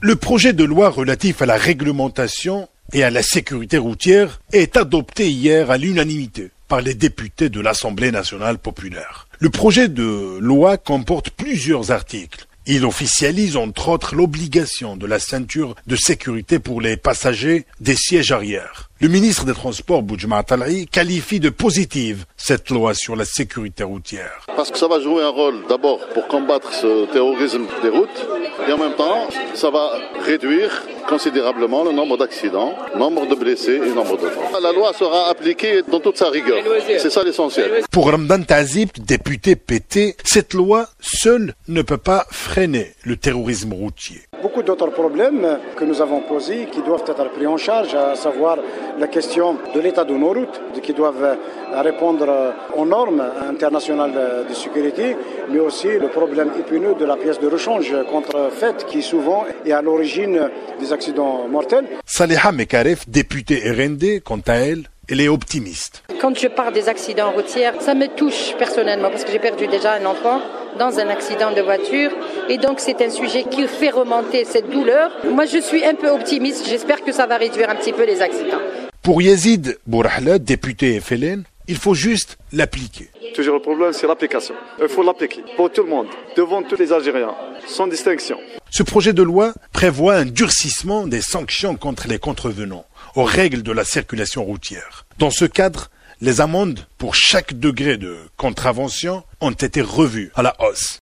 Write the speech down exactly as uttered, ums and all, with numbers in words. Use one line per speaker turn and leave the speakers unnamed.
Le projet de loi relatif à la réglementation et à la sécurité routière est adopté hier à l'unanimité par les députés de l'Assemblée nationale populaire. Le projet de loi comporte plusieurs articles. Il officialise entre autres l'obligation de la ceinture de sécurité pour les passagers des sièges arrière. Le ministre des Transports, Bouhadjma Talai, qualifie de positive cette loi sur la sécurité routière.
Parce que ça va jouer un rôle d'abord pour combattre ce terrorisme des routes et en même temps, ça va réduire considérablement le nombre d'accidents, nombre de blessés et nombre de morts. La loi sera appliquée dans toute sa rigueur. C'est ça l'essentiel.
Pour Ramadan Tazib, député P T, cette loi seule ne peut pas freiner le terrorisme routier.
Beaucoup d'autres problèmes que nous avons posés qui doivent être pris en charge, à savoir la question de l'état de nos routes, qui doivent répondre aux normes internationales de sécurité, mais aussi le problème épineux de la pièce de rechange contrefaite qui souvent est à l'origine des accidents mortels.
Saliha Mekaref, députée R N D, quant à elle, elle est optimiste.
Quand je parle des accidents routiers, ça me touche personnellement parce que j'ai perdu déjà un enfant dans un accident de voiture et donc c'est un sujet qui fait remonter cette douleur. Moi je suis un peu optimiste, j'espère que ça va réduire un petit peu les accidents.
Pour Yazid Bourahla, député F L N, il faut juste l'appliquer.
Toujours le problème, c'est l'application. Il faut l'appliquer pour tout le monde, devant tous les Algériens, sans distinction.
Ce projet de loi prévoit un durcissement des sanctions contre les contrevenants aux règles de la circulation routière. Dans ce cadre, les amendes pour chaque degré de contravention ont été revues à la hausse.